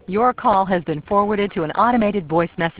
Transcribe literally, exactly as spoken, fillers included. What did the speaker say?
Your call has been forwarded to an automated voice message.